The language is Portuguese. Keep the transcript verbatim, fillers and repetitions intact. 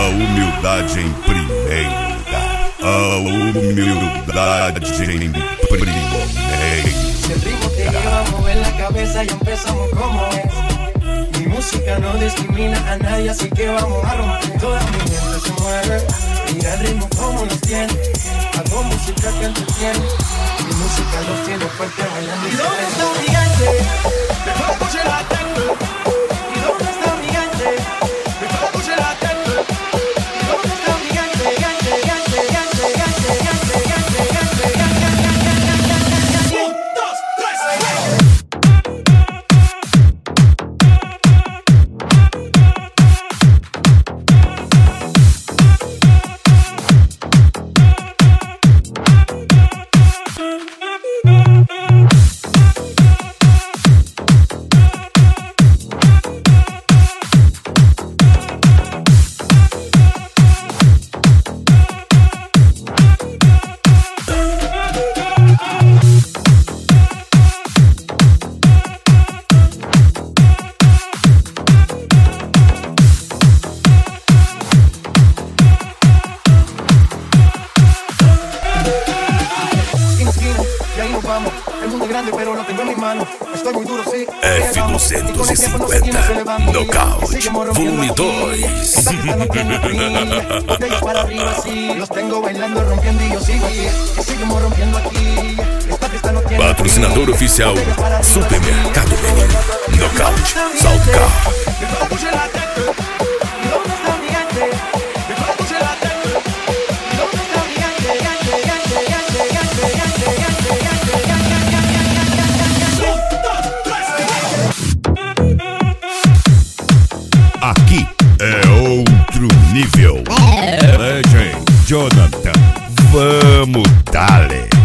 A humildade em primeiro lugar. A humildade em primeiro lugar. Si el ritmo te lleva a mover la cabeza y empezamos como es. Mi música no discrimina a nadie, así que vamos a romper. Toda mi mente se mueve, mira el ritmo como nos tiene. Hago música que entretiene, mi música los tiene fuerte bailando. ¿Y dónde está mi gente? Mejor escuche la tecla. ¿Y dónde está mi gente? Mejor escuche la tecla. ¿Y dónde está mi gente? Gente, gente, gente, gente, gente, gente, gente, gente. Un, dos, tres, F duzentos e cinquenta Knockout Volume dois. Patrocinador oficial Supermercado Benim. Knockout Salto Carro. Aqui é outro nível. Legend Jonathan, vamos dale.